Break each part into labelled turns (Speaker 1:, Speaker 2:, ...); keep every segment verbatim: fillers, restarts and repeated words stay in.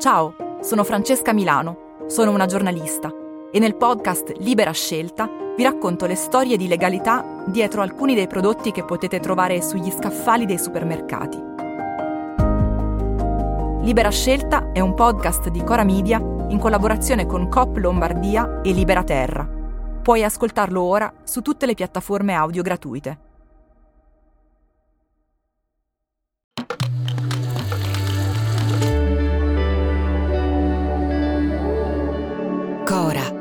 Speaker 1: Ciao, sono Francesca Milano, sono una giornalista e nel podcast Libera Scelta vi racconto le storie di legalità dietro alcuni dei prodotti che potete trovare sugli scaffali dei supermercati. Libera Scelta è un podcast di Cora Media in collaborazione con Coop Lombardia e Libera Terra. Puoi ascoltarlo ora su tutte le piattaforme audio gratuite. Cora.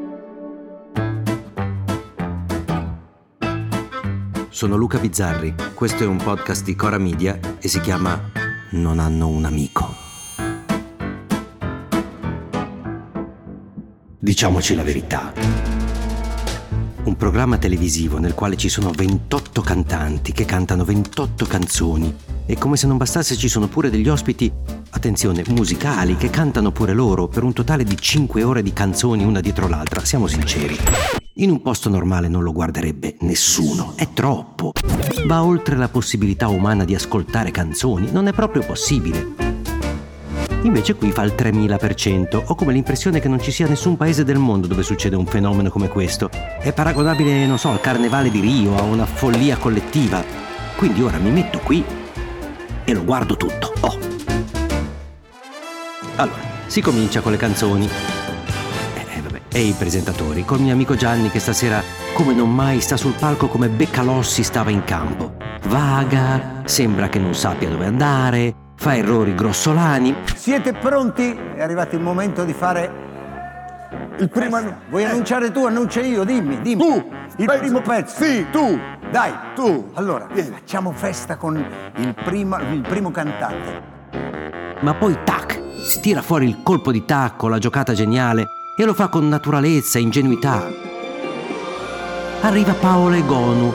Speaker 2: Sono Luca Bizzarri, questo è un podcast di Cora Media e si chiama Non hanno un amico. Diciamoci la verità. Un programma televisivo nel quale ci sono ventotto cantanti che cantano ventotto canzoni e come se non bastasse ci sono pure degli ospiti, attenzione, musicali che cantano pure loro per un totale di cinque ore di canzoni una dietro l'altra, siamo sinceri. In un posto normale non lo guarderebbe nessuno, è troppo. Va oltre la possibilità umana di ascoltare canzoni, non è proprio possibile. Invece qui fa il tremila per cento. Ho come l'impressione che non ci sia nessun paese del mondo dove succede un fenomeno come questo. È paragonabile, non so, al carnevale di Rio, a una follia collettiva. Quindi ora mi metto qui e lo guardo tutto. Oh. Allora, si comincia con le canzoni. Eh, vabbè, e i presentatori, col mio amico Gianni che stasera, come non mai, sta sul palco come Beccalossi stava in campo. Vaga, sembra che non sappia dove andare, fa errori grossolani.
Speaker 3: Siete pronti? È arrivato il momento di fare il primo.
Speaker 4: Eh,
Speaker 3: Vuoi
Speaker 4: eh.
Speaker 3: annunciare tu? Annuncia io, dimmi, dimmi.
Speaker 4: Tu!
Speaker 3: Il
Speaker 4: Penso-
Speaker 3: primo pezzo.
Speaker 4: Sì, tu!
Speaker 3: Dai,
Speaker 4: Tu!
Speaker 3: Allora,
Speaker 4: Vieni.
Speaker 3: facciamo festa con il, prima, il primo cantante.
Speaker 2: Ma poi tac, si tira fuori il colpo di tacco, la giocata geniale e lo fa con naturalezza e ingenuità. Arriva Paola Egonu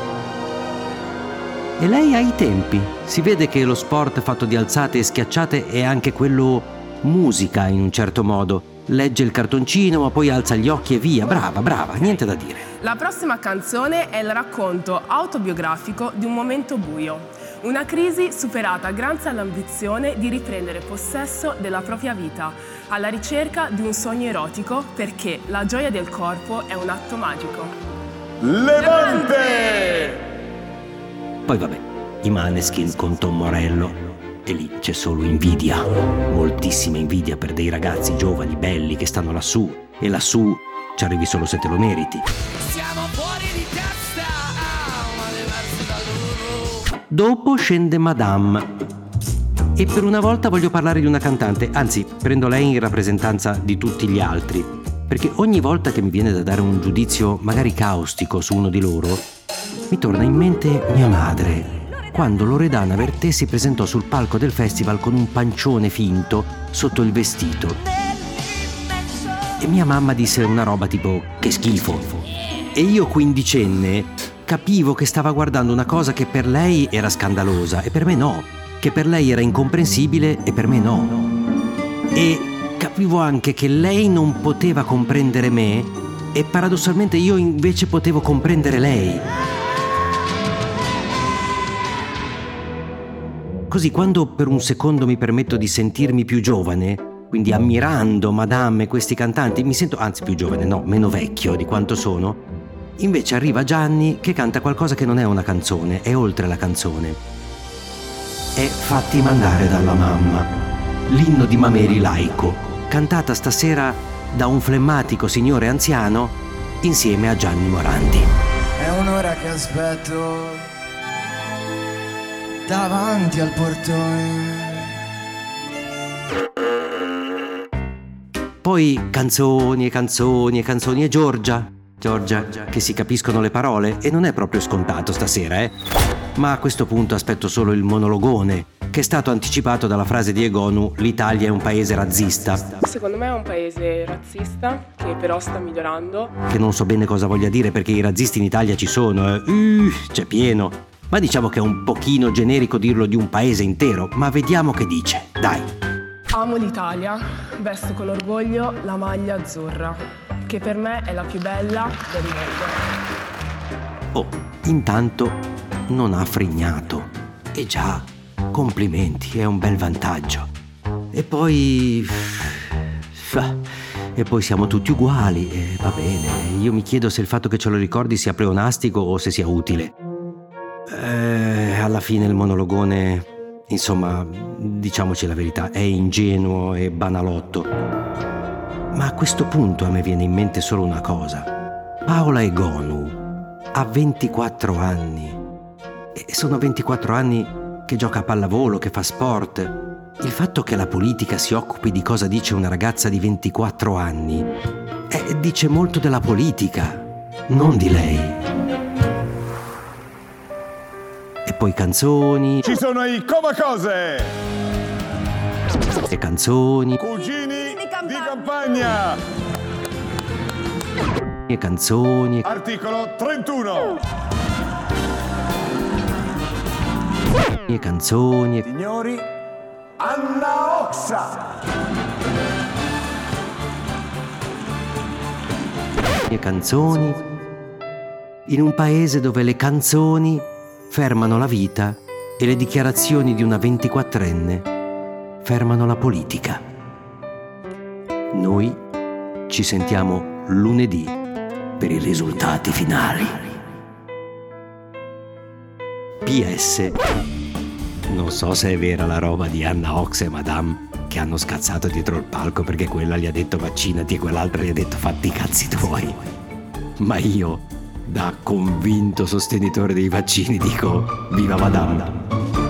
Speaker 2: e lei ha i tempi. Si vede che lo sport fatto di alzate e schiacciate è anche quello musica in un certo modo. Legge il cartoncino ma poi alza gli occhi e via. Brava, brava, niente da dire.
Speaker 5: La prossima canzone è il racconto autobiografico di un momento buio, una crisi superata grazie all'ambizione di riprendere possesso della propria vita, alla ricerca di un sogno erotico perché la gioia del corpo è un atto magico.
Speaker 4: Levante!
Speaker 2: Poi vabbè, i Maneskin con Tom Morello. E lì c'è solo invidia, moltissima invidia per dei ragazzi giovani, belli, che stanno lassù. E lassù ci arrivi solo se te lo meriti.
Speaker 6: Siamo fuori di testa, ma diversi da loro.
Speaker 2: Dopo scende Madame. E per una volta voglio parlare di una cantante, anzi, prendo lei in rappresentanza di tutti gli altri. Perché ogni volta che mi viene da dare un giudizio magari caustico su uno di loro, mi torna in mente mia madre, quando Loredana Bertè si presentò sul palco del festival con un pancione finto sotto il vestito. E mia mamma disse una roba tipo che schifo. E io quindicenne capivo che stava guardando una cosa che per lei era scandalosa e per me no, che per lei era incomprensibile e per me no. E capivo anche che lei non poteva comprendere me e paradossalmente io invece potevo comprendere lei. Così quando per un secondo mi permetto di sentirmi più giovane, quindi ammirando Madame e questi cantanti, mi sento anzi più giovane, no, meno vecchio di quanto sono, invece arriva Gianni che canta qualcosa che non è una canzone, è oltre la canzone. È Fatti mandare dalla mamma, l'inno di Mameli laico, cantata stasera da un flemmatico signore anziano insieme a Gianni Morandi.
Speaker 6: È un'ora che aspetto davanti al portone.
Speaker 2: Poi canzoni e canzoni e canzoni e Giorgia, Giorgia, che si capiscono le parole e non è proprio scontato stasera, eh. Ma a questo punto aspetto solo il monologone, che è stato anticipato dalla frase di Egonu: l'Italia è un paese razzista.
Speaker 5: Secondo me è un paese razzista che però sta migliorando.
Speaker 2: Che non so bene cosa voglia dire perché i razzisti in Italia ci sono, eh. uh, c'è pieno. Ma diciamo che è un pochino generico dirlo di un paese intero, ma vediamo che dice, dai.
Speaker 5: Amo l'Italia, vesto con orgoglio la maglia azzurra, che per me è la più bella del mondo.
Speaker 2: Oh, intanto non ha frignato. E già, complimenti, è un bel vantaggio. E poi E poi siamo tutti uguali, e va bene. Io mi chiedo se il fatto che ce lo ricordi sia pleonastico o se sia utile. Eh, alla fine il monologone, insomma, diciamoci la verità, è ingenuo e banalotto. Ma a questo punto a me viene in mente solo una cosa. Paola Egonu ha ventiquattro anni. E sono ventiquattro anni che gioca a pallavolo, che fa sport. Il fatto che la politica si occupi di cosa dice una ragazza di ventiquattro anni eh, dice molto della politica, non di lei. E poi canzoni.
Speaker 4: Ci sono i Comacose!
Speaker 2: E canzoni.
Speaker 4: Cugini di campagna!
Speaker 2: E canzoni.
Speaker 4: Articolo trentuno!
Speaker 2: E canzoni.
Speaker 3: Signori, Anna Oxa!
Speaker 2: E canzoni. In un paese dove le canzoni fermano la vita e le dichiarazioni di una ventiquattrenne fermano la politica. Noi ci sentiamo lunedì per i risultati finali. P S Non so se è vera la roba di Anna Ox e Madame che hanno scazzato dietro il palco perché quella gli ha detto vaccinati e quell'altra gli ha detto fatti i cazzi tuoi. Ma io, da convinto sostenitore dei vaccini, dico viva Madame.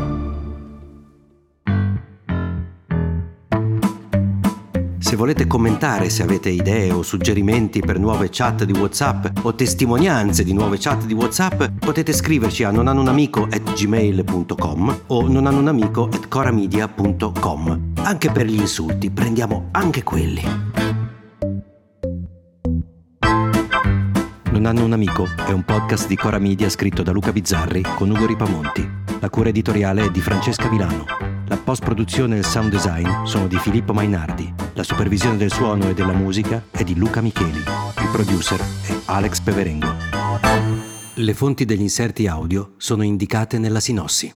Speaker 2: Se volete commentare, se avete idee o suggerimenti per nuove chat di WhatsApp o testimonianze di nuove chat di WhatsApp, potete scriverci a nonhanunamico at gmail punto com o nonhanunamico at coramedia punto com. Anche per gli insulti, prendiamo anche quelli. Non hanno un amico è un podcast di Cora Media scritto da Luca Bizzarri con Ugo Ripamonti. La cura editoriale è di Francesca Milano. La post-produzione e il sound design sono di Filippo Mainardi. La supervisione del suono e della musica è di Luca Micheli. Il producer è Alex Peverengo. Le fonti degli inserti audio sono indicate nella sinossi.